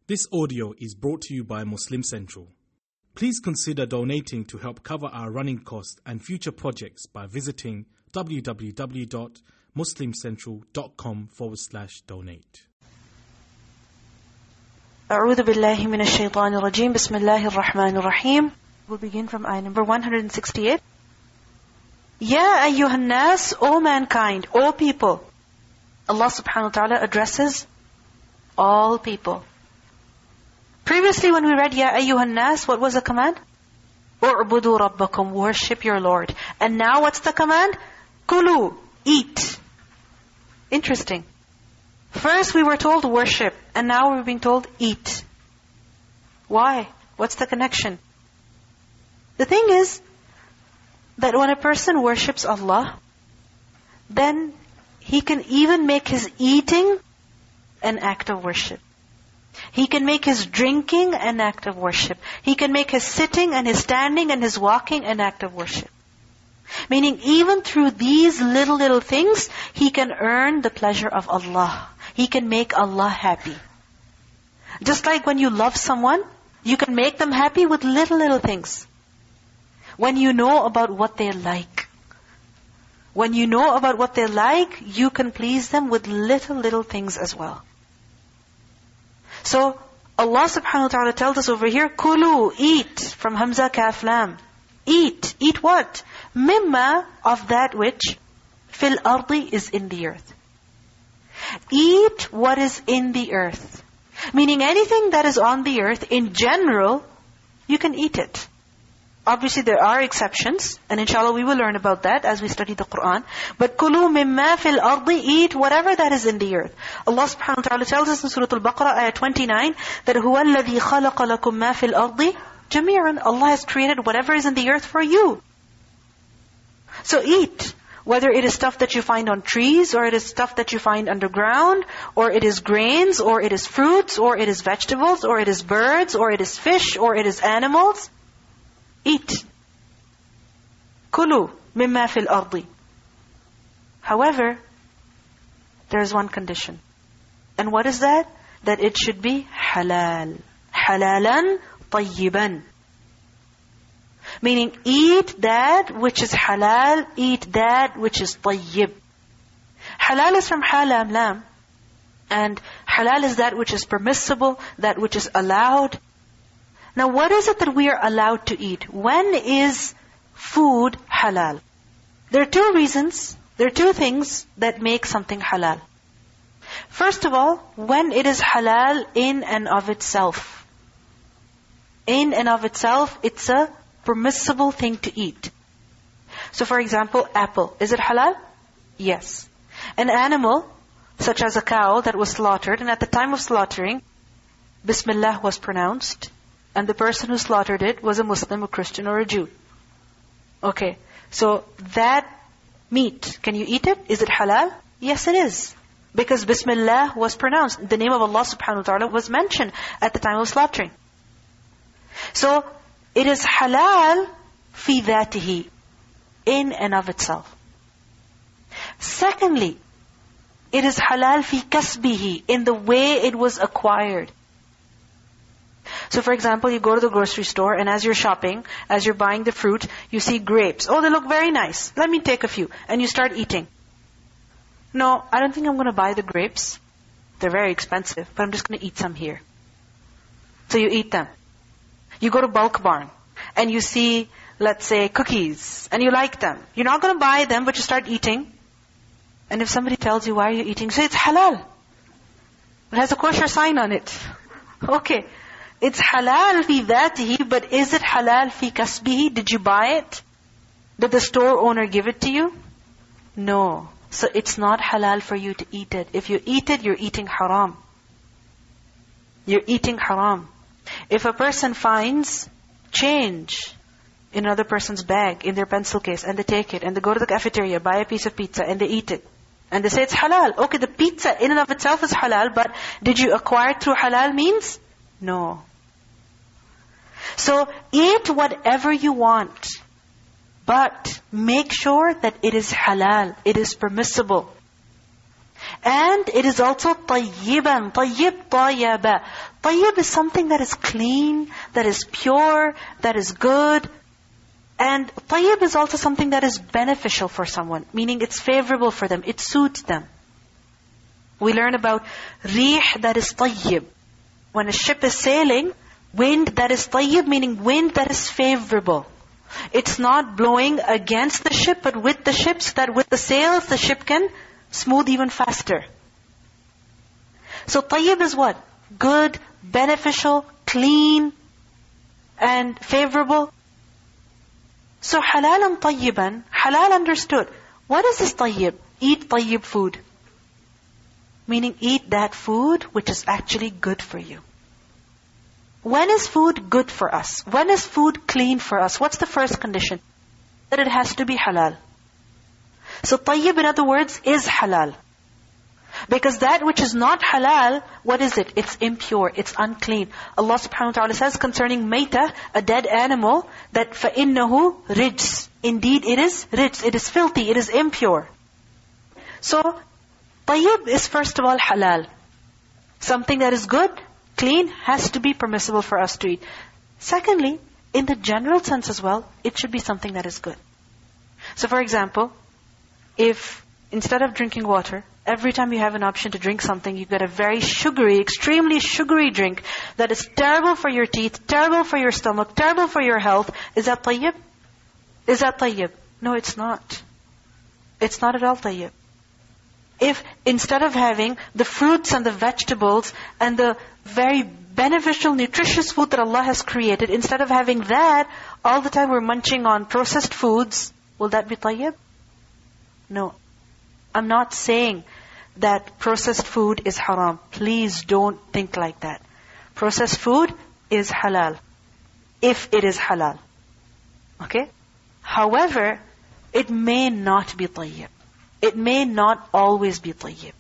This audio is brought to you by Muslim Central. Please consider donating to help cover our running costs and future projects by visiting www.muslimcentral.com/donate. أعوذ بالله من الشيطان الرجيم. بسم الله الرحمن الرحيم. We'll begin from ayah number 168. Ya ayyuhan nas, O mankind, O people. Allah subhanahu wa ta'ala addresses all people. Previously when we read Ya ayyuhan nas, what was the command? U'budu rabbakum, worship your Lord. And now what's the command? Kulu, eat. Interesting. First we were told worship, and now we're being told eat. Why? What's the connection? The thing is that when a person worships Allah, then he can even make his eating an act of worship. He can make his drinking an act of worship. He can make his sitting and his standing and his walking an act of worship. Meaning even through these little things, he can earn the pleasure of Allah. He can make Allah happy. Just like when you love someone, you can make them happy with little things. When you know about what they like. When you know about what they like, you can please them with little things as well. So, Allah subhanahu wa ta'ala tells us over here, Kulu, eat, from Hamza Kaf Lam. Eat. Eat what? Mimma, of that which, fil ardi, is in the earth. Eat what is in the earth. Meaning anything that is on the earth, in general, you can eat it. Obviously there are exceptions, and inshallah we will learn about that as we study the Qur'an. But kulu mimma fil ardi, eat whatever that is in the earth. Allah subhanahu wa ta'ala tells us in Surah Al-Baqarah, ayah 29, that هُوَ الَّذِي خَلَقَ لَكُم مَا فِي الْأَرْضِ جَمِيعًا. Allah has created whatever is in the earth for you. So eat. Whether it is stuff that you find on trees, or it is stuff that you find underground, or it is grains, or it is fruits, or it is vegetables, or it is birds, or it is fish, or it is animals. Eat. Kulu mimma fil ardi. However, there is one condition. And what is that? That it should be halal. Halalan tayyiban. Meaning, eat that which is halal, eat that which is tayyib. Halal is from halam lam. And halal is that which is permissible, that which is allowed. Now what is it that we are allowed to eat? When is food halal? There are two reasons, there are two things that make something halal. First of all, when it is halal in and of itself. In and of itself, it's a permissible thing to eat. So for example, apple. Is it halal? Yes. An animal, such as a cow that was slaughtered, and at the time of slaughtering, Bismillah was pronounced, and the person who slaughtered it was a Muslim, a Christian, or a Jew. Okay, so that meat, can you eat it? Is it halal? Yes, it is. Because Bismillah was pronounced. The name of Allah subhanahu wa ta'ala was mentioned at the time of slaughtering. So, it is halal fi dhatihi, in and of itself. Secondly, it is halal fi kasbihi, in the way it was acquired. So for example, you go to the grocery store, and as you're shopping, as you're buying the fruit, you see grapes. Oh, they look very nice. Let me take a few. And you start eating. No, I don't think I'm going to buy the grapes. They're very expensive, but I'm just going to eat some here. So you eat them. You go to Bulk Barn, and you see, let's say, cookies, and you like them. You're not going to buy them, but you start eating. And if somebody tells you, why are you eating? Say, it's halal. It has a kosher sign on it. Okay. It's halal fi dhatihi, but is it halal fi kasbihi? Did you buy it? Did the store owner give it to you? No. So it's not halal for you to eat it. If you eat it, you're eating haram. You're eating haram. If a person finds change in another person's bag, in their pencil case, and they take it, and they go to the cafeteria, buy a piece of pizza, and they eat it, and they say it's halal. Okay, the pizza in and of itself is halal, but did you acquire it through halal means? No. So eat whatever you want, but make sure that it is halal, it is permissible. And it is also طيبا. طيب, طيبا. طيب is something that is clean, that is pure, that is good. And طيب is also something that is beneficial for someone, meaning it's favorable for them, it suits them. We learn about ريح that is طيب. When a ship is sailing, wind that is طيب, meaning wind that is favorable. It's not blowing against the ship, but with the ship, so that with the sails, the ship can smooth even faster. So طيب is what? Good, beneficial, clean, and favorable. So حلالا طيبا, halal understood. What is this طيب? Eat طيب food. Meaning eat that food which is actually good for you. When is food good for us? When is food clean for us? What's the first condition? That it has to be halal. So tayyib, in other words, is halal. Because that which is not halal, what is it? It's impure, it's unclean. Allah subhanahu wa ta'ala says concerning maytah, a dead animal, that فَإِنَّهُ رِجْسٌ. Indeed it is rijs, it is filthy, it is impure. So, tayyib is first of all halal. Something that is good, clean, has to be permissible for us to eat. Secondly, in the general sense as well, it should be something that is good. So for example, if instead of drinking water, every time you have an option to drink something, you get a very sugary, extremely sugary drink that is terrible for your teeth, terrible for your stomach, terrible for your health, is that tayyib? Is that tayyib? No, it's not. It's not at all tayyib. If instead of having the fruits and the vegetables and the very beneficial, nutritious food that Allah has created, instead of having that, all the time we're munching on processed foods, will that be tayyib? No. I'm not saying that processed food is haram. Please don't think like that. Processed food is halal, if it is halal. Okay? However, it may not be tayyib. It may not always be tayyib.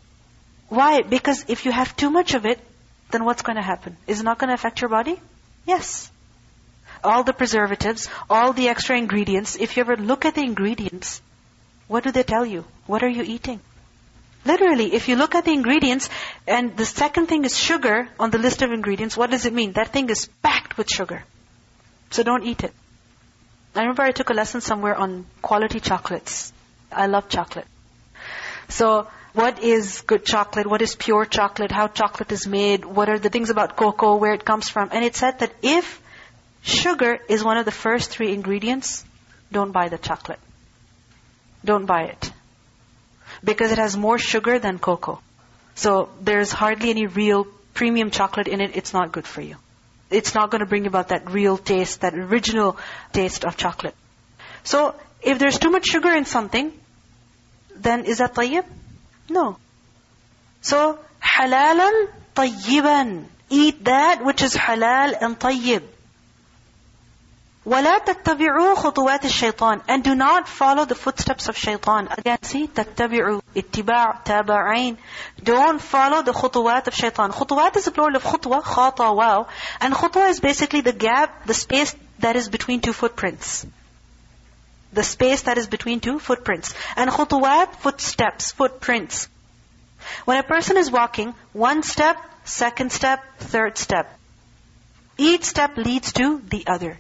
Why? Because if you have too much of it, then what's going to happen? Is it not going to affect your body? Yes. All the preservatives, all the extra ingredients, if you ever look at the ingredients, what do they tell you? What are you eating? Literally, if you look at the ingredients, and the second thing is sugar on the list of ingredients, what does it mean? That thing is packed with sugar. So don't eat it. I remember I took a lesson somewhere on quality chocolates. I love chocolate. So, what is good chocolate? What is pure chocolate? How chocolate is made? What are the things about cocoa? Where it comes from? And it said that if sugar is one of the first 3 ingredients, don't buy the chocolate. Don't buy it. Because it has more sugar than cocoa. So, there's hardly any real premium chocolate in it. It's not good for you. It's not going to bring about that real taste, that original taste of chocolate. So, if there's too much sugar in something, then is that tayyib? No. So, halalan tayyiban. Eat that which is halal and tayyib. وَلَا تَتَّبِعُوا خُطُوَاتِ الشَّيْطَانِ. And do not follow the footsteps of shaitan. Again, see, تَتَّبِعُوا, اتِّبَاع, تَابَعَيْن. Don't follow the خطوات of shaitan. خطوات is the plural of khutwa, khata, wow. And khutwa is basically the gap, the space that is between 2 footprints. The space that is between 2 footprints. And khutuwat, footsteps, footprints. When a person is walking, 1 step, 2nd step, 3rd step. Each step leads to the other.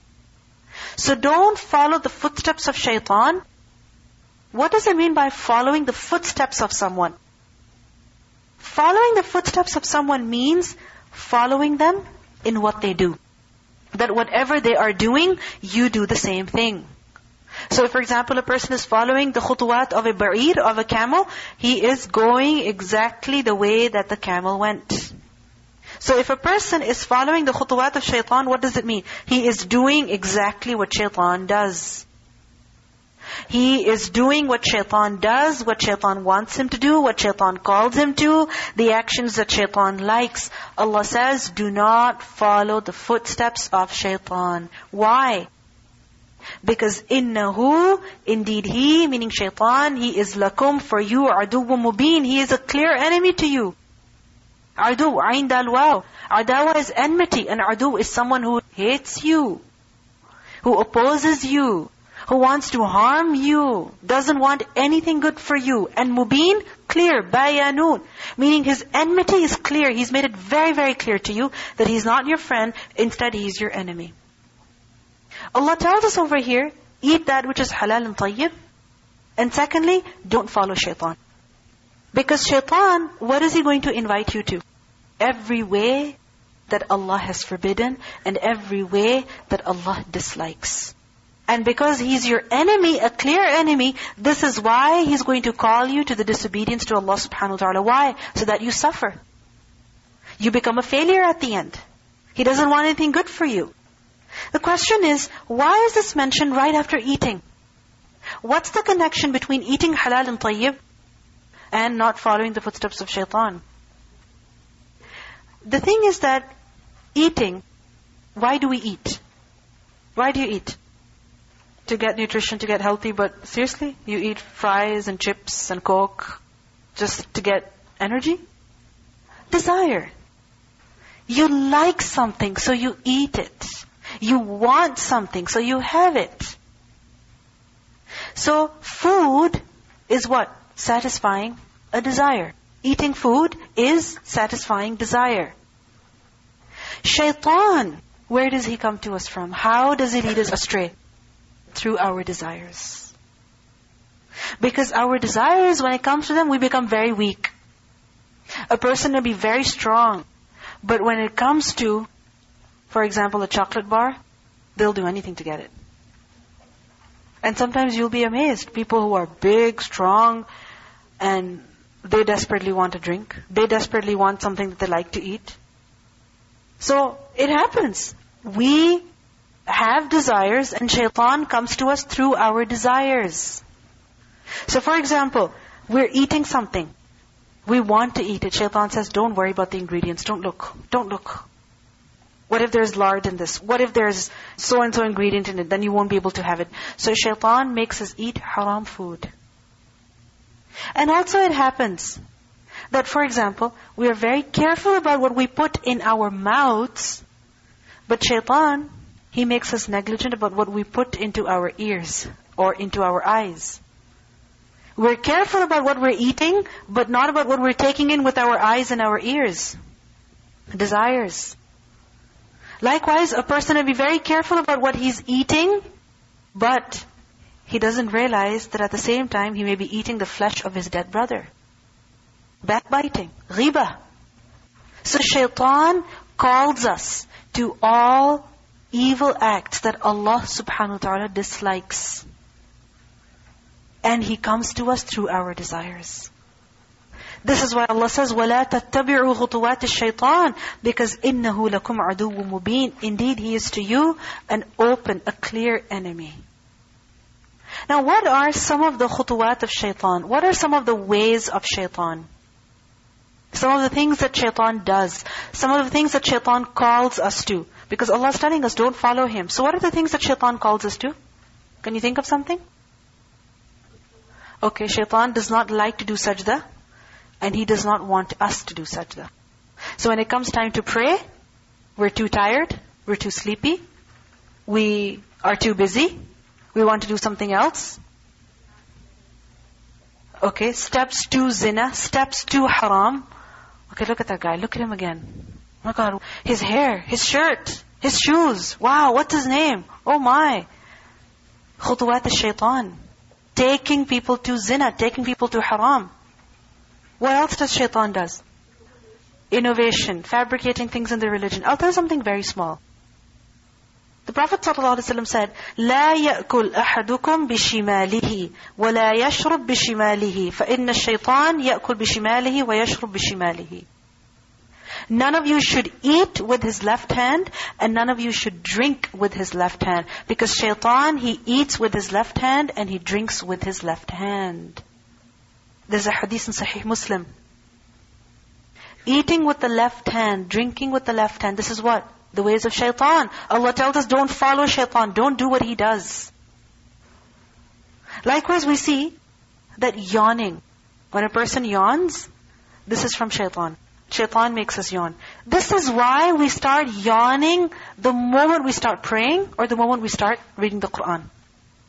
So don't follow the footsteps of shaitan. What does it mean by following the footsteps of someone? Following the footsteps of someone means following them in what they do. That whatever they are doing, you do the same thing. So if, for example, a person is following the khutuwat of a ba'ir, of a camel, he is going exactly the way that the camel went. So if a person is following the khutuwat of shaitan, what does it mean? He is doing exactly what shaitan does. He is doing what shaitan does, what shaitan wants him to do, what shaitan calls him to, the actions that shaitan likes. Allah says, do not follow the footsteps of shaitan. Why? Because innahu, indeed he, meaning shaitan, he is lakum, for you, aduwwun mubin. He is a clear enemy to you. Adu, ayn dal waw. Adawa is enmity, and adu is someone who hates you, who opposes you, who wants to harm you, doesn't want anything good for you. And mubin, clear, bayanun, meaning his enmity is clear. He's made it very, very clear to you that he's not your friend, instead he's your enemy. Allah tells us over here, eat that which is halal and tayyib. And secondly, don't follow shaitan. Because shaitan, what is he going to invite you to? Every way that Allah has forbidden and every way that Allah dislikes. And because he's your enemy, a clear enemy, this is why he's going to call you to the disobedience to Allah subhanahu wa ta'ala. Why? So that you suffer. You become a failure at the end. He doesn't want anything good for you. The question is, why is this mentioned right after eating? What's the connection between eating halal and tayyib and not following the footsteps of shaitan? The thing is that eating, why do we eat? Why do you eat? To get nutrition, to get healthy, but seriously? You eat fries and chips and Coke just to get energy? Desire. You like something, so you eat it. You want something, so you have it. So food is what? Satisfying a desire. Eating food is satisfying desire. Shaitan, where does he come to us from? How does he lead us astray? Through our desires. Because our desires, when it comes to them, we become very weak. A person may be very strong, but when it comes to, for example, a chocolate bar, they'll do anything to get it. And sometimes you'll be amazed. People who are big, strong, and they desperately want a drink. They desperately want something that they like to eat. So, it happens. We have desires and shaitan comes to us through our desires. So for example, we're eating something. We want to eat it. Shaitan says, don't worry about the ingredients. Don't look. Don't look. What if there's lard in this? What if there's so-and-so ingredient in it? Then you won't be able to have it. So shaitan makes us eat haram food. And also it happens that, for example, we are very careful about what we put in our mouths, but shaitan, he makes us negligent about what we put into our ears or into our eyes. We're careful about what we're eating, but not about what we're taking in with our eyes and our ears. Desires. Likewise, a person will be very careful about what he's eating, but he doesn't realize that at the same time, he may be eating the flesh of his dead brother. Backbiting. Ghibah. So shaitan calls us to all evil acts that Allah subhanahu wa ta'ala dislikes. And he comes to us through our desires. This is why Allah says, وَلَا تَتَّبِعُوا خُطُوَاتِ الشَّيْطَانِ, because إِنَّهُ لَكُمْ عَدُوٌّ مُبِينٌ. Indeed, he is to you an open, a clear enemy. Now, what are some of the khutuwat of shaitan? What are some of the ways of shaitan? Some of the things that shaitan does. Some of the things that shaitan calls us to. Because Allah is telling us, don't follow him. So what are the things that shaitan calls us to? Can you think of something? Okay, shaitan does not like to do sajda. And he does not want us to do sajda. So when it comes time to pray, we're too tired, we're too sleepy, we are too busy, we want to do something else. Okay, steps to zina, steps to haram. Okay, look at that guy, look at him again. Oh my God, his hair, his shirt, his shoes. Wow, what's his name? Oh my. Khutuwat al-shaytan. Taking people to zina, taking people to haram. What else does shaitan does? Innovation, fabricating things in the religion. I'll tell you something very small. The Prophet ﷺ said, لا يأكل أحدكم بشماله ولا يشرب بشماله فإن الشيطان يأكل بشماله ويشرب بشماله. None of you should eat with his left hand, and none of you should drink with his left hand. Because shaitan, he eats with his left hand, and he drinks with his left hand. There's a hadith in Sahih Muslim. Eating with the left hand, drinking with the left hand. This is what? The ways of shaitan. Allah tells us, don't follow shaitan. Don't do what he does. Likewise, we see that yawning. When a person yawns, this is from shaitan. Shaitan makes us yawn. This is why we start yawning the moment we start praying or the moment we start reading the Qur'an.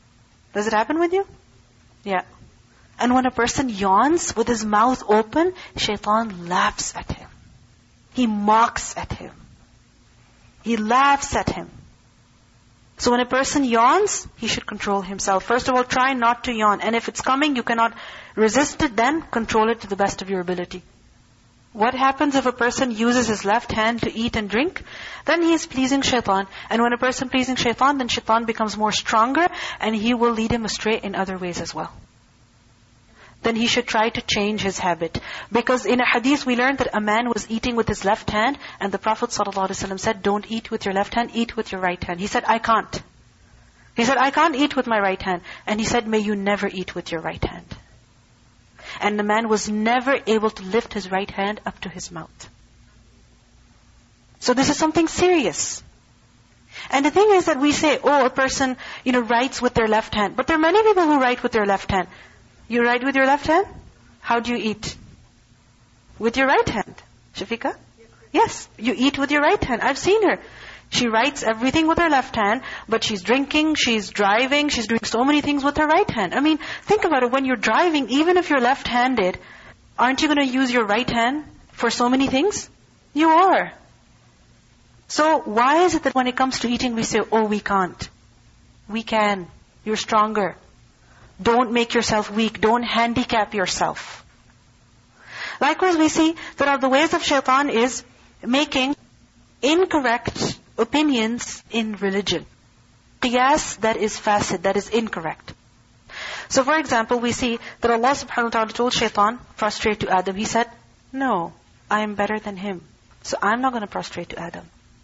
Does it happen with you? Yeah. And when a person yawns with his mouth open, shaitan laughs at him. He mocks at him. He laughs at him. So when a person yawns, he should control himself. First of all, try not to yawn. And if it's coming, you cannot resist it, then control it to the best of your ability. What happens if a person uses his left hand to eat and drink? Then he is pleasing shaitan. And when a person pleasing shaitan, then shaitan becomes more stronger and he will lead him astray in other ways as well. Then he should try to change his habit. Because in a hadith we learned that a man was eating with his left hand and the Prophet ﷺ said, don't eat with your left hand, eat with your right hand. He said, I can't. He said, I can't eat with my right hand. And he said, may you never eat with your right hand. And the man was never able to lift his right hand up to his mouth. So this is something serious. And the thing is that we say, oh, a person, writes with their left hand. But there are many people who write with their left hand. You write with your left hand? How do you eat? With your right hand. Shafiqa? Yes, you eat with your right hand. I've seen her. She writes everything with her left hand, but she's drinking, she's driving, she's doing so many things with her right hand. I mean, think about it. When you're driving, even if you're left-handed, aren't you going to use your right hand for so many things? You are. So why is it that when it comes to eating, we say, oh, we can't? We can. You're stronger. Don't make yourself weak. Don't handicap yourself. Likewise, we see that of the ways of shaitan is making incorrect opinions in religion. Qiyas that is fasid, that is incorrect. So for example, we see that Allah subhanahu wa ta'ala told shaitan, prostrate to Adam. He said, no, I am better than him. So I'm not going to prostrate to Adam.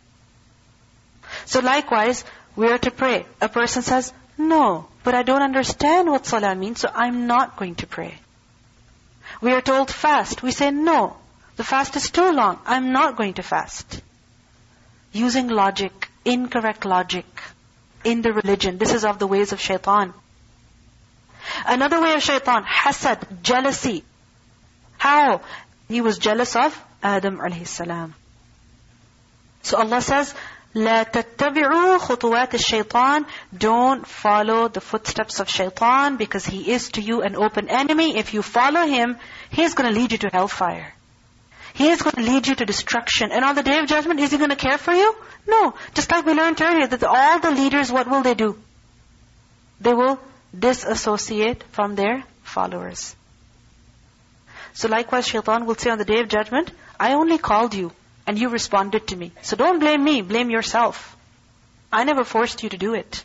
So likewise, we are to pray. A person says, no, but I don't understand what salah means, so I'm not going to pray. We are told fast. We say, no, the fast is too long. I'm not going to fast. Using logic, incorrect logic in the religion. This is of the ways of shaitan. Another way of shaitan, hasad, jealousy. How? He was jealous of Adam alayhi salam. So Allah says, لا تتبعوا خطوات الشيطان. Don't follow the footsteps of shaitan because he is to you an open enemy. If you follow him, he is going to lead you to hellfire. He is going to lead you to destruction. And on the Day of Judgment, is he going to care for you? No. Just like we learned earlier, that all the leaders, what will they do? They will disassociate from their followers. So likewise, shaitan will say on the Day of Judgment, I only called you. And you responded to me. So don't blame me, blame yourself. I never forced you to do it.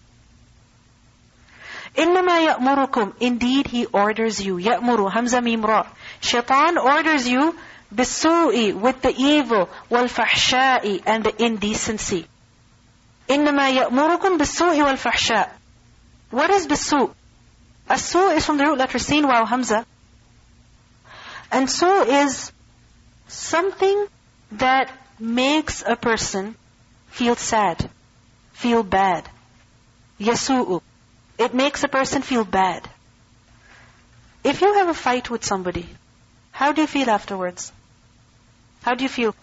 إِنَّمَا يَأْمُرُكُمْ. Indeed, he orders you. يَأْمُرُ Hamza Mim Ra. Shaitan orders you بِالسُّوءِ with the evil, وَالْفَحْشَاءِ and the indecency. إِنَّمَا يَأْمُرُكُمْ بِالسُّوءِ وَالْفَحْشَاءِ. What is بِالسُّوء? As-su' is from the root letter Sin, Waw, Hamza. And su' is something that makes a person feel sad, feel bad. Yasu'u. It makes a person feel bad. If you have a fight with somebody, how do you feel afterwards? How do you feel?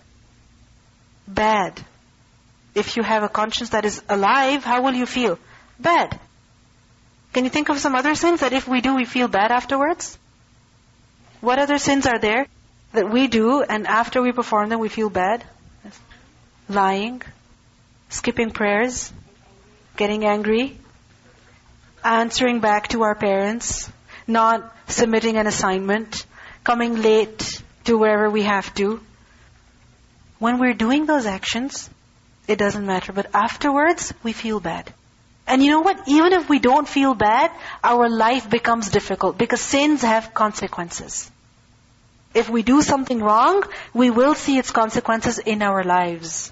Bad. If you have a conscience that is alive, how will you feel? Bad. Can you think of some other sins that if we do, we feel bad afterwards? What other sins are there that we do and after we perform them we feel bad? Lying, skipping prayers, getting angry, answering back to our parents, not submitting an assignment, coming late to wherever we have to. When we're doing those actions, it doesn't matter. But afterwards, we feel bad. And you know what? Even if we don't feel bad, our life becomes difficult because sins have consequences. If we do something wrong, we will see its consequences in our lives.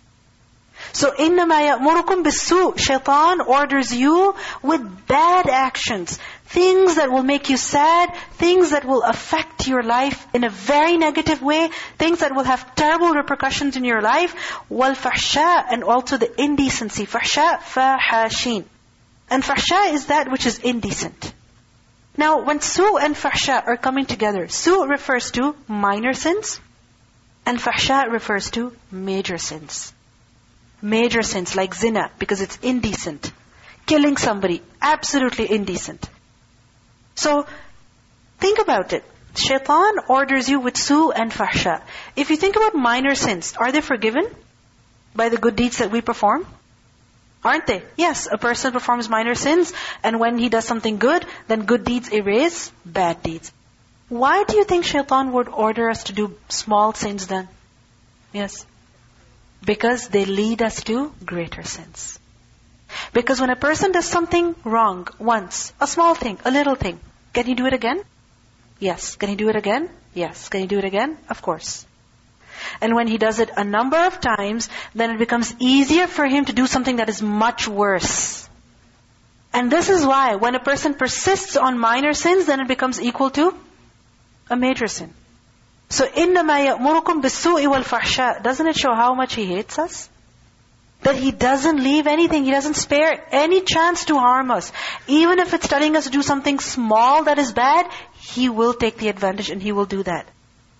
So, إِنَّمَا يَأْمُرُكُمْ بِالسُّوءِ. Shaitan orders you with bad actions. Things that will make you sad, things that will affect your life in a very negative way, things that will have terrible repercussions in your life. وَالْفَحْشَاء and also the indecency. فَحْشَاء فَحَاشِين. And fahsha is that which is indecent. Now, when su' and fahsha are coming together, su' refers to minor sins, and fahsha refers to major sins. Major sins like zina, because it's indecent. killing somebody, absolutely indecent. So, think about it. Shaitan orders you with su and fahsha. If you think about minor sins, are they forgiven by the good deeds that we perform? Aren't they? Yes, a person performs minor sins, and when he does something good, then good deeds erase bad deeds. Why do you think Shaitan would order us to do small sins then? Yes. Because they lead us to greater sins. Because when a person does something wrong once, a small thing, a little thing, can he do it again? Yes. Can he do it again? Yes. Can he do it again? Of course. And when he does it a number of times, then it becomes easier for him to do something that is much worse. And this is why when a person persists on minor sins, then it becomes equal to a major sin. So, إِنَّمَا يَأْمُرُكُمْ بِالسُّوءِ وَالْفَحْشَاءِ. Doesn't it show how much He hates us? That He doesn't leave anything. He doesn't spare any chance to harm us. Even if it's telling us to do something small that is bad, He will take the advantage and He will do that.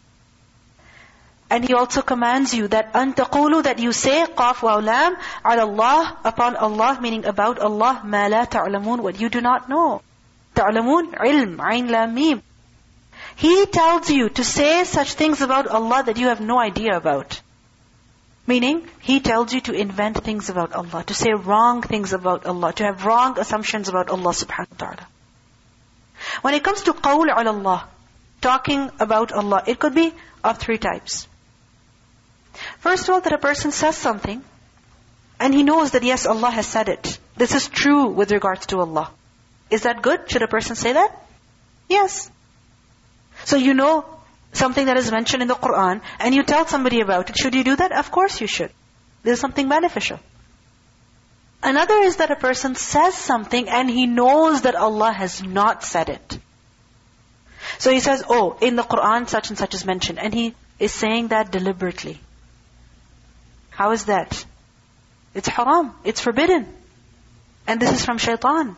And He also commands you that أَن تَقُولُوا, that you say قَافْ وَأَوْلَامْ عَلَى اللَّهِ, upon Allah, meaning about Allah, مَا لَا تَعْلَمُونَ, what you do not know. تَعْلَمُونَ عِلْم عَيْن لَام مِيم. He tells you to say such things about Allah that you have no idea about. Meaning, He tells you to invent things about Allah, to say wrong things about Allah, to have wrong assumptions about Allah subhanahu wa ta'ala. When it comes to qawl ala Allah, talking about Allah, it could be of three types. First of all, that a person says something, and he knows that yes, Allah has said it. This is true with regards to Allah. Is that good? Should a person say that? Yes. So you know something that is mentioned in the Qur'an, and you tell somebody about it. Should you do that? Of course you should. This is something beneficial. Another is that a person says something, and he knows that Allah has not said it. So he says, oh, in the Qur'an such and such is mentioned, and he is saying that deliberately. How is that? It's haram. It's forbidden. And this is from shaitan.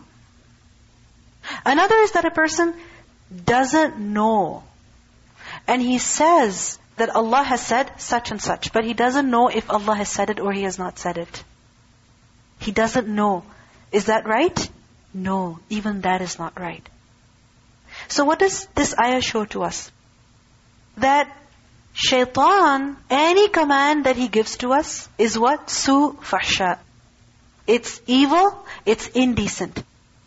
Another is that a person doesn't know. And he says that Allah has said such and such, but he doesn't know if Allah has said it or He has not said it. He doesn't know. Is that right? No, even that is not right. So what does this ayah show to us? That shaitan, any command that he gives to us is what? Su fahsha. It's evil, it's indecent.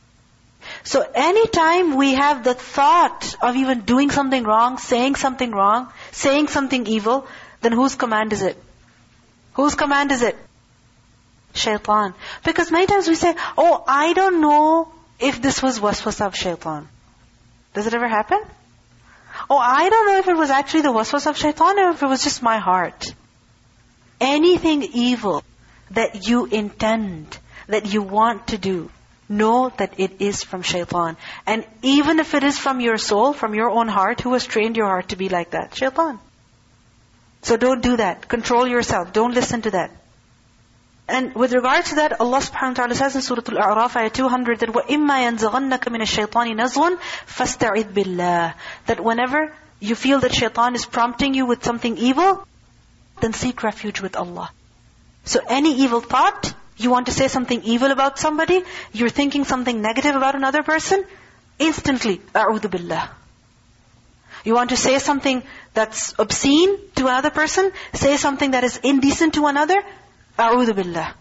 So anytime we have the thought of even doing something wrong, saying something evil, then whose command is it? Whose command is it? Shaitan. Because many times we say, oh, I don't know if this was waswasa of shaitan. Does it ever happen? Oh, I don't know if it was actually the waswasa of shaitan or if it was just my heart. Anything evil that you intend, that you want to do, know that it is from shaitan. And even if it is from your soul, from your own heart, who has trained your heart to be like that? Shaitan. So don't do that. Control yourself. Don't listen to that. And with regard to that, Allah subhanahu wa ta'ala says in Surah Al-A'raf, ayah 200, that وَإِمَّا يَنْزَغَنَّكَ مِنَ الشَّيْطَانِ نَزْغٌ فَاسْتَعِذْ بِاللَّهِ. That whenever you feel that shaitan is prompting you with something evil, then seek refuge with Allah. So any evil thought, you want to say something evil about somebody, you're thinking something negative about another person, instantly, أَعُوذُ بِاللَّهِ. You want to say something that's obscene to another person, say something that is indecent to another, أعوذ بالله.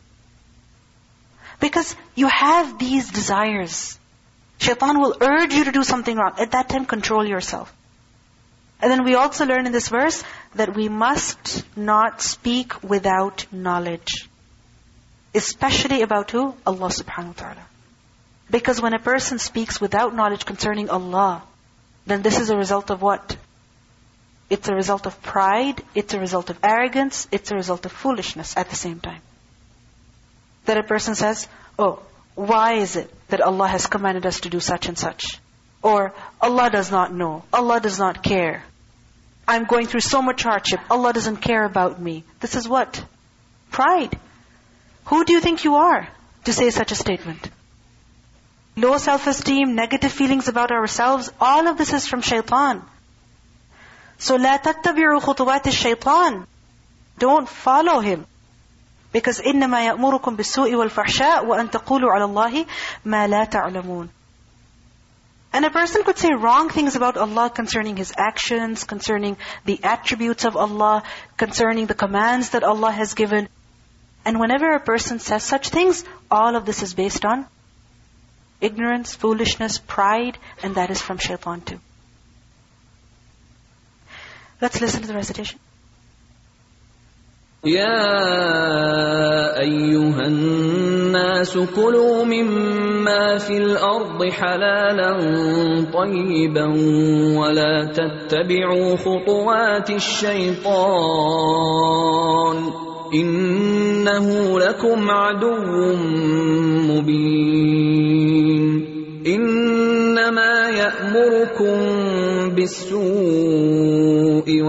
Because you have these desires. Shaitan will urge you to do something wrong. At that time, control yourself. And then we also learn in this verse that we must not speak without knowledge. Especially about who? Allah subhanahu wa ta'ala. Because when a person speaks without knowledge concerning Allah, then this is a result of what? It's a result of pride, it's a result of arrogance, it's a result of foolishness at the same time. That a person says, oh, why is it that Allah has commanded us to do such and such? Or, Allah does not know, Allah does not care. I'm going through so much hardship, Allah doesn't care about me. This is what? Pride. Who do you think you are to say such a statement? Low self-esteem, negative feelings about ourselves, all of this is from shaitan. So, لا تتبعوا خطوات الشيطان. Don't follow him. Because إِنَّمَا يَأْمُرُكُمْ بِالسُّوءِ وَالْفَحْشَاءِ وَأَن تَقُولُوا عَلَى اللَّهِ مَا لَا تَعْلَمُونَ. And a person could say wrong things about Allah concerning His actions, concerning the attributes of Allah, concerning the commands that Allah has given. And whenever a person says such things, all of this is based on ignorance, foolishness, pride, and that is from shaitan too. Let's listen to the recitation. يا أيها الناس كلوا مما في الأرض حلالا طيبا ولا تتبعوا خطوات الشيطان إنه لكم عدو مبين إنما يأمركم بالسوء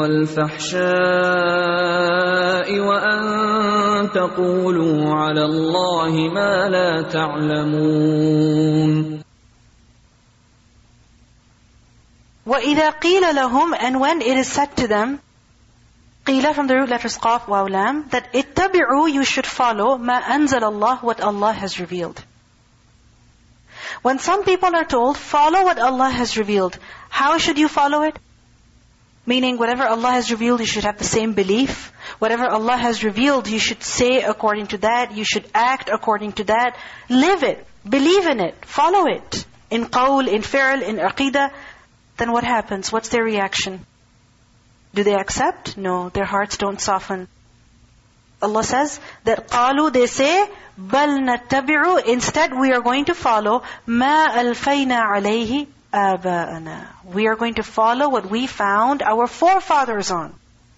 والفحشاء وأن تقولوا على الله ما لا تعلمون. وَإِذَا قِيلَ لَهُمْ, and when it is said to them, قِيلَ from the root letters قاف واو لام, that اتَّبِعُوا, you should follow, مَا أَنزَلَ اللَّهُ, what Allah has revealed. When some people are told, follow what Allah has revealed, how should you follow it? Meaning, whatever Allah has revealed, you should have the same belief. Whatever Allah has revealed, you should say according to that. You should act according to that. Live it. Believe in it. Follow it. In qawl, in fi'l, in aqidah. Then what happens? What's their reaction? Do they accept? No, their hearts don't soften. Allah says that قَالُوا, they say, بَلْ نَتَّبِعُ, instead we are going to follow مَا أَلْفَيْنَا عَلَيْهِ آبَاءَنَا. We are going to follow what we found our forefathers on.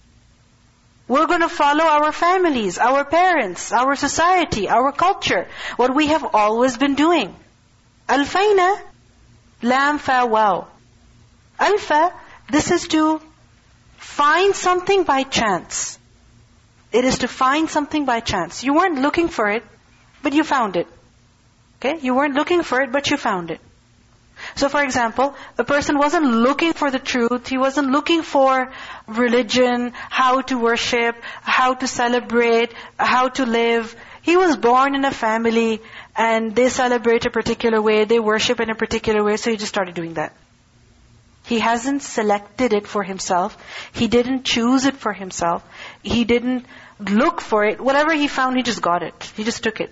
We're going to follow our families, our parents, our society, our culture, what we have always been doing. أَلْفَيْنَا, lam fa waw. Alfa, this is to find something by chance. It is to find something by chance. You weren't looking for it, but you found it. Okay? You weren't looking for it, but you found it. So for example, a person wasn't looking for the truth, he wasn't looking for religion, how to worship, how to celebrate, how to live. He was born in a family and they celebrate a particular way, they worship in a particular way, so he just started doing that. He hasn't selected it for himself. He didn't choose it for himself. He didn't look for it. Whatever he found, he just got it. He just took it.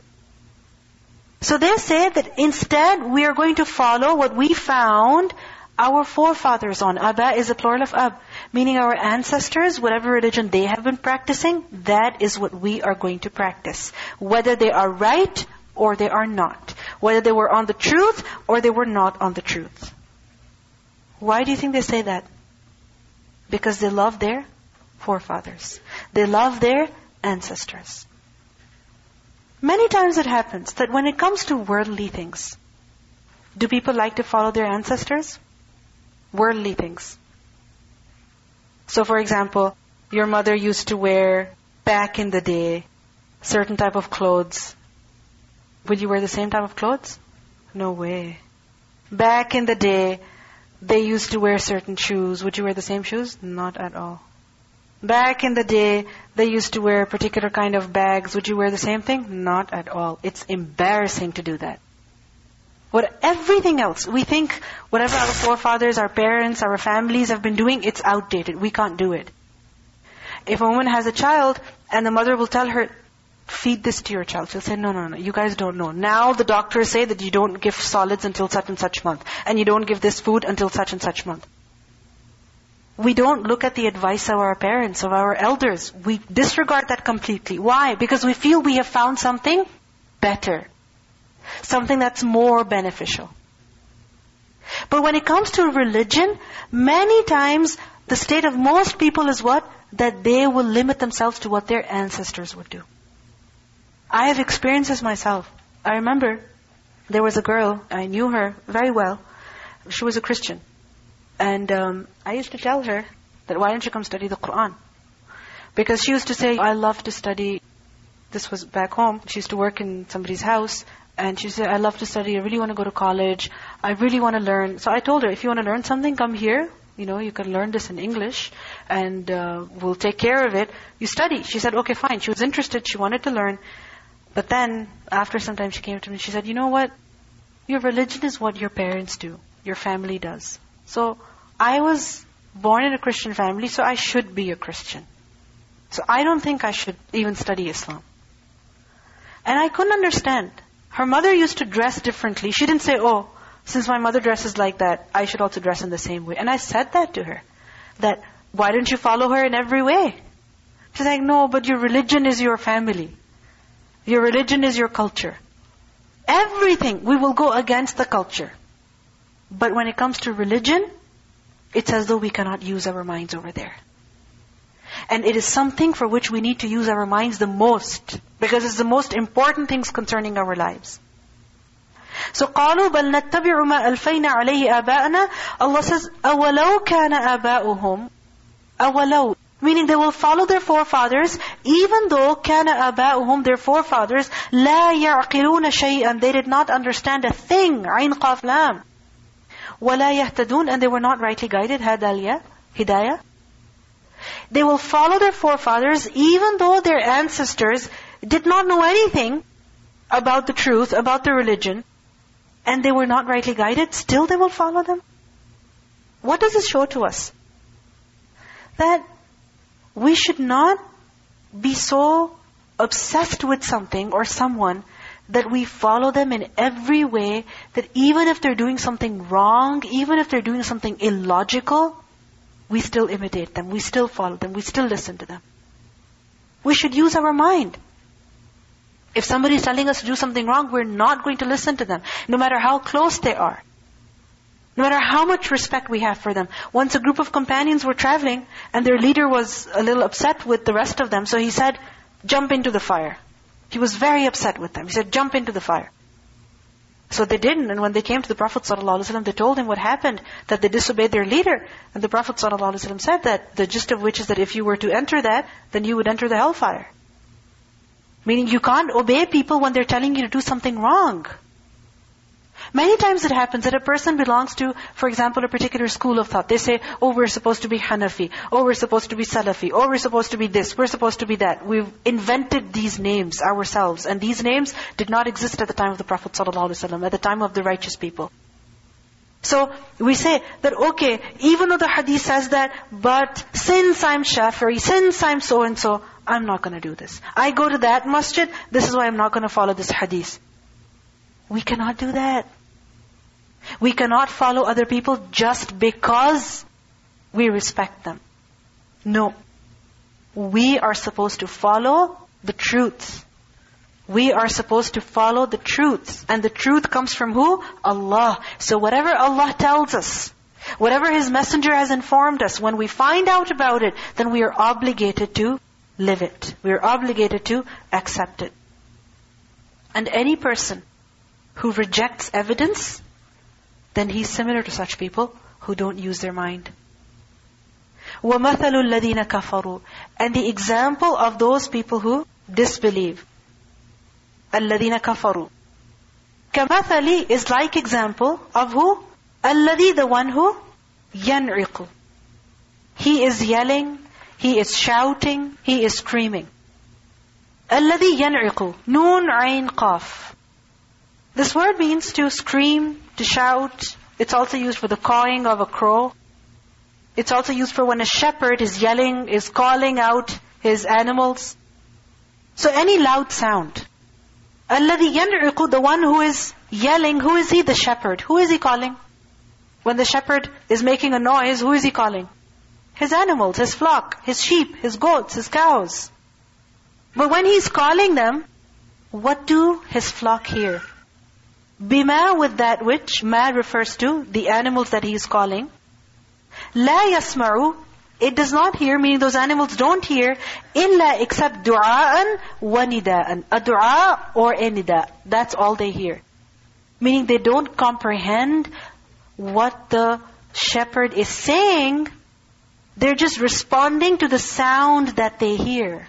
So they say that instead we are going to follow what we found our forefathers on. Aba is a plural of ab, meaning our ancestors, whatever religion they have been practicing, that is what we are going to practice. Whether they are right or they are not. Whether they were on the truth or they were not on the truth. Why do you think they say that? Because they love their forefathers. They love their ancestors. Many times it happens that when it comes to worldly things, do people like to follow their ancestors? Worldly things. So for example, your mother used to wear, back in the day, certain type of clothes. Will you wear the same type of clothes? No way. Back in the day, they used to wear certain shoes. Would you wear the same shoes? Not at all. Back in the day, they used to wear a particular kind of bags. Would you wear the same thing? Not at all. It's embarrassing to do that. Everything else, we think whatever our forefathers, our parents, our families have been doing, it's outdated. We can't do it. If a woman has a child and the mother will tell her, feed this to your child. She'll say, no, you guys don't know. Now the doctors say that you don't give solids until such and such month. And you don't give this food until such and such month. We don't look at the advice of our parents, of our elders. We disregard that completely. Why? Because we feel we have found something better. Something that's more beneficial. But when it comes to religion, many times the state of most people is what? That they will limit themselves to what their ancestors would do. I have experienced this myself. I remember there was a girl, I knew her very well. She was a Christian. And I used to tell her that why don't you come study the Qur'an? Because she used to say, I love to study. This was back home. She used to work in somebody's house. And she said, I love to study. I really want to go to college. I really want to learn. So I told her, if you want to learn something, come here. You can learn this in English and we'll take care of it. You study. She said, okay, fine. She was interested. She wanted to learn. But then, after some time, she came to me. She said, you know what? Your religion is what your parents do. Your family does. So, I was born in a Christian family, so I should be a Christian. So, I don't think I should even study Islam. And I couldn't understand. Her mother used to dress differently. She didn't say, oh, since my mother dresses like that, I should also dress in the same way. And I said that to her. That, why don't you follow her in every way? She's like, no, but your religion is your family. Your religion is your culture. Everything, we will go against the culture. But when it comes to religion, it's as though we cannot use our minds over there. And it is something for which we need to use our minds the most. Because it's the most important things concerning our lives. So قالوا بل نتبع ما ألفينا عليه آباءنا. Allah says, أولو كان آباؤهم أولو, meaning they will follow their forefathers, even though كان آباؤهم, their forefathers, لا يعقلون شيئا, they did not understand a thing. عين قاف لام. ولا يهتدون, and they were not rightly guided. هداية, hidayah. They will follow their forefathers, even though their ancestors did not know anything about the truth, about the religion, and they were not rightly guided. Still they will follow them. What does this show to us? That we should not be so obsessed with something or someone that we follow them in every way, that even if they're doing something wrong, even if they're doing something illogical, we still imitate them, we still follow them, we still listen to them. We should use our mind. If somebody is telling us to do something wrong, we're not going to listen to them, no matter how close they are. No matter how much respect we have for them. Once a group of companions were traveling, and their leader was a little upset with the rest of them, so he said, jump into the fire. He was very upset with them. He said, jump into the fire. So they didn't, and when they came to the Prophet ﷺ, they told him what happened, that they disobeyed their leader. And the Prophet ﷺ said that, the gist of which is that if you were to enter that, then you would enter the hellfire. Meaning you can't obey people when they're telling you to do something wrong. Many times it happens that a person belongs to, for example, a particular school of thought. They say, oh, we're supposed to be Hanafi. Oh, we're supposed to be Salafi. Oh, we're supposed to be this. We're supposed to be that. We've invented these names ourselves. And these names did not exist at the time of the Prophet ﷺ, at the time of the righteous people. So we say that, okay, even though the hadith says that, but since I'm Shafi'i, since I'm so-and-so, I'm not going to do this. I go to that masjid, this is why I'm not going to follow this hadith. We cannot do that. We cannot follow other people just because we respect them. No. We are supposed to follow the truth. We are supposed to follow the truth. And the truth comes from who? Allah. So whatever Allah tells us, whatever His Messenger has informed us, when we find out about it, then we are obligated to live it. We are obligated to accept it. And any person who rejects evidence, then he's similar to such people who don't use their mind. وَمَثَلُ الَّذِينَ كَفَرُوا, and the example of those people who disbelieve. الَّذِينَ كَفَرُوا. كَمَثَلِ is like example of who? الَّذِي, the one who? يَنْعِقُ. He is yelling, he is shouting, he is screaming. الَّذِي يَنْعِقُ. Noon, Ain, Qaf. This word means to scream, to shout. It's also used for the cawing of a crow. It's also used for when a shepherd is yelling, is calling out his animals. So any loud sound. الَّذِي يَنْعِقُ, the one who is yelling, who is he? The shepherd. Who is he calling? When the shepherd is making a noise, who is he calling? His animals, his flock, his sheep, his goats, his cows. But when he's calling them, what do his flock hear? Bima, with that which, ma refers to the animals that he is calling. La yasma'u, it does not hear, meaning those animals don't hear, illa except du'a'an wa nida'an. A du'a or a nida. That's all they hear. Meaning they don't comprehend what the shepherd is saying. They're just responding to the sound that they hear.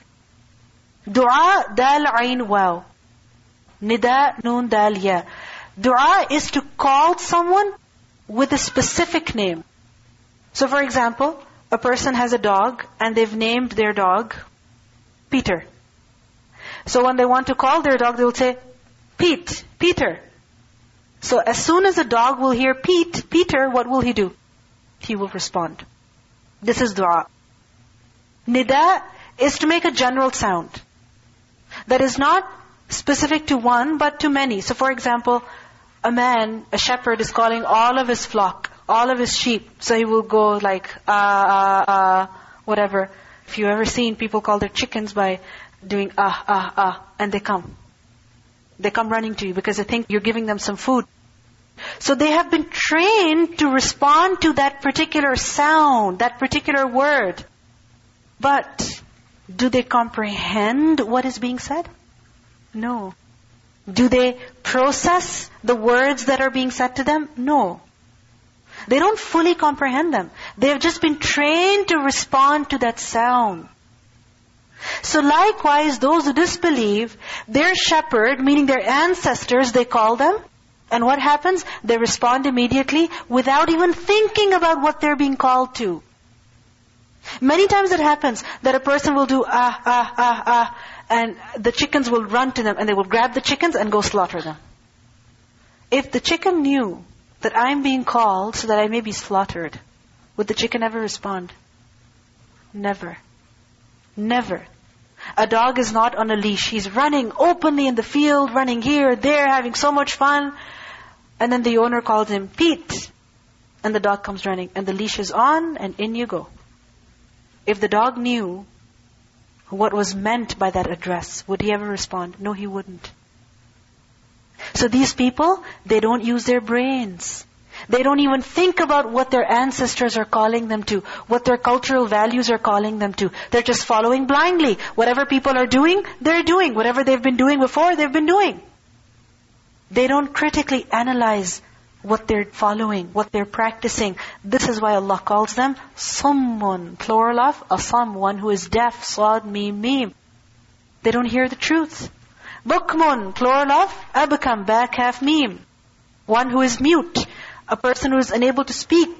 Du'a, dal, ayn, waw. Nida, noon, dal, ya. Dua is to call someone with a specific name. So for example, a person has a dog and they've named their dog Peter. So when they want to call their dog, they will say, Pete, Peter. So as soon as the dog will hear Pete, Peter, what will he do? He will respond. This is dua. Nida is to make a general sound that is not specific to one, but to many. So for example, a shepherd is calling all of his flock, all of his sheep. So he will go like, whatever. If you've ever seen people call their chickens by doing and they come. They come running to you because they think you're giving them some food. So they have been trained to respond to that particular sound, that particular word. But do they comprehend what is being said? No. Do they process the words that are being said to them? No. They don't fully comprehend them. They have just been trained to respond to that sound. So likewise, those who disbelieve, their shepherd, meaning their ancestors, they call them. And what happens? They respond immediately without even thinking about what they're being called to. Many times it happens that a person will do and the chickens will run to them and they will grab the chickens and go slaughter them. If the chicken knew that I'm being called so that I may be slaughtered, would the chicken ever respond? Never. Never. A dog is not on a leash. He's running openly in the field, running here, there, having so much fun. And then the owner calls him, Pete. And the dog comes running. And the leash is on and in you go. If the dog knew what was meant by that address, would he ever respond? No, he wouldn't. So these people, they don't use their brains. They don't even think about what their ancestors are calling them to, what their cultural values are calling them to. They're just following blindly. Whatever people are doing, they're doing. Whatever they've been doing before, they've been doing. They don't critically analyze what they're following, what they're practicing. This is why Allah calls them Summun, plural of Asam, one who is deaf, Sad, Mim, Mim. They don't hear the truth. Bukmun, plural of Abkam, Ba, Kaf, Mim, one who is mute, a person who is unable to speak.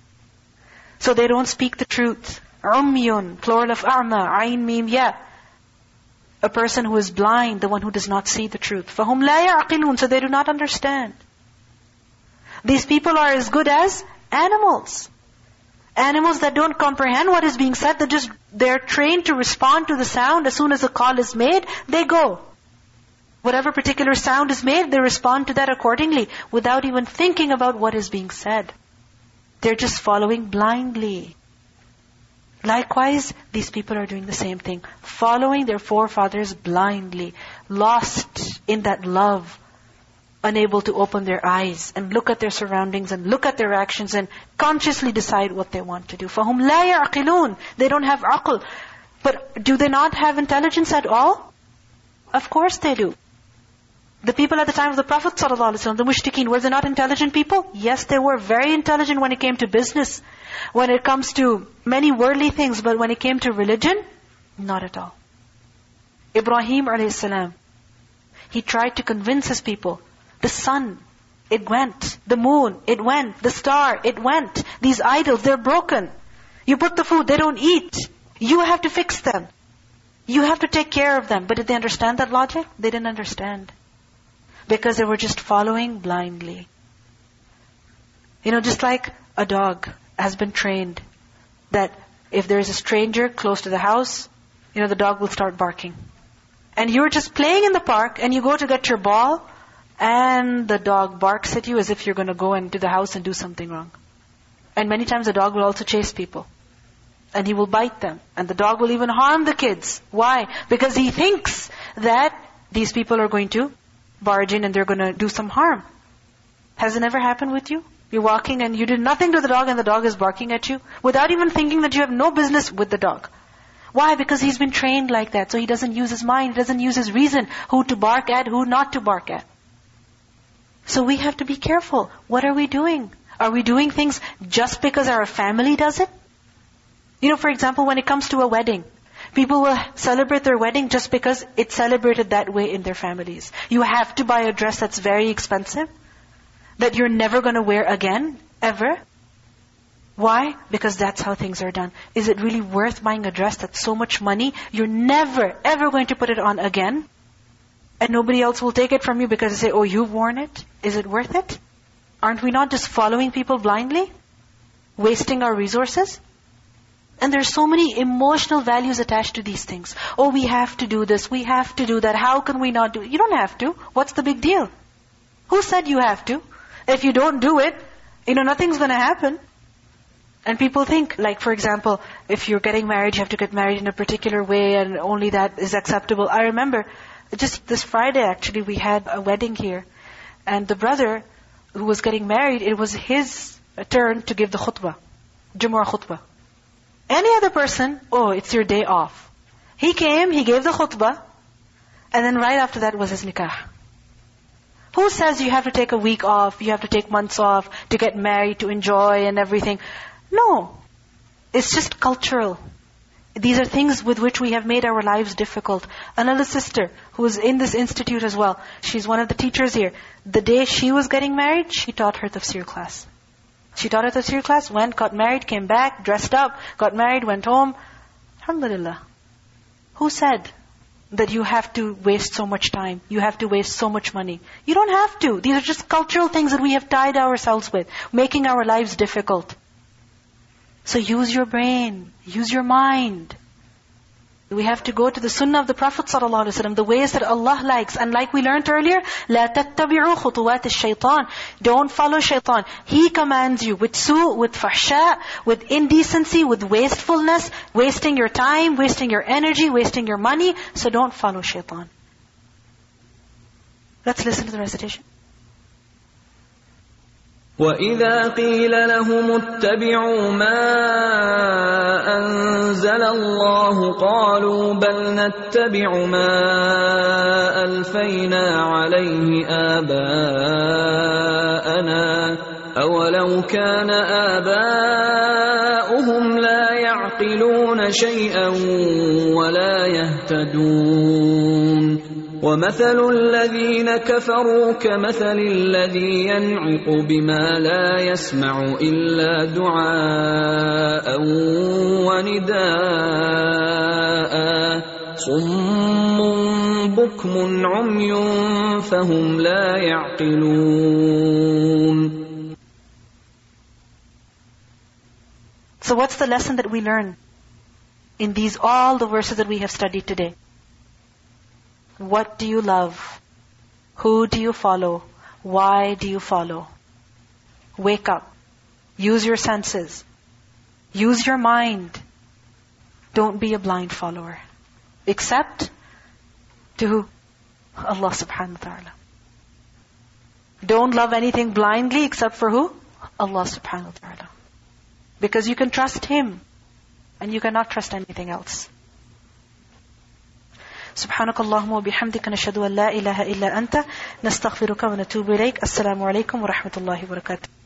So they don't speak the truth. Umyun, plural of A'ma, Ain, Mim, Ya, a person who is blind, the one who does not see the truth. فَهُمْ لَا يَعْقِلُونَ, so they do not understand. These people are as good as animals. Animals that don't comprehend what is being said, they're trained to respond to the sound. As soon as a call is made, they go. Whatever particular sound is made, they respond to that accordingly, without even thinking about what is being said. They're just following blindly. Likewise, these people are doing the same thing. Following their forefathers blindly, lost in that love, unable to open their eyes and look at their surroundings and look at their actions and consciously decide what they want to do. فَهُمْ لَا يَعْقِلُونَ, they don't have aql. But do they not have intelligence at all? Of course they do. The people at the time of the Prophet ﷺ, the mushrikeen, were they not intelligent people? Yes, they were very intelligent when it came to business, when it comes to many worldly things, but when it came to religion, not at all. Ibrahim a.s., he tried to convince his people. The sun, it went. The moon, it went. The star, it went. These idols, they're broken. You put the food, they don't eat. You have to fix them. You have to take care of them. But did they understand that logic? They didn't understand. Because they were just following blindly. Just like a dog has been trained that if there is a stranger close to the house, the dog will start barking. And you're just playing in the park and you go to get your ball and the dog barks at you as if you're going to go into the house and do something wrong. And many times the dog will also chase people. And he will bite them. And the dog will even harm the kids. Why? Because he thinks that these people are going to barge in and they're going to do some harm. Has it ever happened with you? You're walking and you did nothing to the dog and the dog is barking at you without even thinking that you have no business with the dog. Why? Because he's been trained like that. So he doesn't use his mind, he doesn't use his reason, who to bark at, who not to bark at. So we have to be careful. What are we doing? Are we doing things just because our family does it? For example, when it comes to a wedding, people will celebrate their wedding just because it's celebrated that way in their families. You have to buy a dress that's very expensive, that you're never going to wear again, ever. Why? Because that's how things are done. Is it really worth buying a dress that's so much money, you're never, ever going to put it on again? And nobody else will take it from you because they say, oh, you've worn it? Is it worth it? Aren't we not just following people blindly? Wasting our resources? And there's so many emotional values attached to these things. Oh, we have to do this, we have to do that. How can we not do it? You don't have to. What's the big deal? Who said you have to? If you don't do it, nothing's going to happen. And people think, like for example, if you're getting married, you have to get married in a particular way and only that is acceptable. I remember, just this Friday actually, we had a wedding here. And the brother who was getting married, it was his turn to give the khutbah, Jumu'ah khutbah. Any other person, oh, it's your day off. He came, he gave the khutbah, and then right after that was his nikah. Who says you have to take a week off, you have to take months off to get married, to enjoy and everything? No. It's just cultural. These are things with which we have made our lives difficult. Another sister who is in this institute as well, she's one of the teachers here. The day she was getting married, she taught her tafsir class. She taught her tafsir class, went, got married, came back, dressed up, got married, went home. Alhamdulillah. Who said that you have to waste so much time, you have to waste so much money? You don't have to. These are just cultural things that we have tied ourselves with, making our lives difficult. So use your brain, use your mind. We have to go to the sunnah of the Prophet ﷺ, the ways that Allah likes. And like we learned earlier, لَا تَتَّبِعُوا خُطُوَاتِ الشَّيْطَانِ. Don't follow shaitan. He commands you with su', with fahsha, with indecency, with wastefulness, wasting your time, wasting your energy, wasting your money. So don't follow shaitan. Let's listen to the recitation. وَإِذَا قِيلَ لَهُمُ اتَّبِعُوا مَا أَنزَلَ اللَّهُ قَالُوا بَلْ نَتَّبِعُ مَا أَلْفَيْنَا عَلَيْهِ آبَاءَنَا أَوَلَوْ كَانَ آبَاؤُهُمْ لَا يَعْقِلُونَ شَيْئًا وَلَا يَهْتَدُونَ وَمَثَلُ الَّذِينَ كَفَرُوا كَمَثَلِ الَّذِي يَنْعِقُ بِمَا لَا يَسْمَعُ إِلَّا دُعَاءً وَنِدَاءً صُمٌّ بُكْمٌ عُمْيٌ فَهُمْ لَا يَعْقِلُونَ. So what's the lesson that we learn in all the verses that we have studied today? What do you love? Who do you follow? Why do you follow? Wake up. Use your senses. Use your mind. Don't be a blind follower. Except to who? Allah subhanahu wa ta'ala. Don't love anything blindly except for who? Allah subhanahu wa ta'ala. Because you can trust Him and you cannot trust anything else. سبحانك اللهم وبحمدك نشهد أن لا إله إلا أنت نستغفرك ونتوب إليك. السلام عليكم ورحمة الله وبركاته.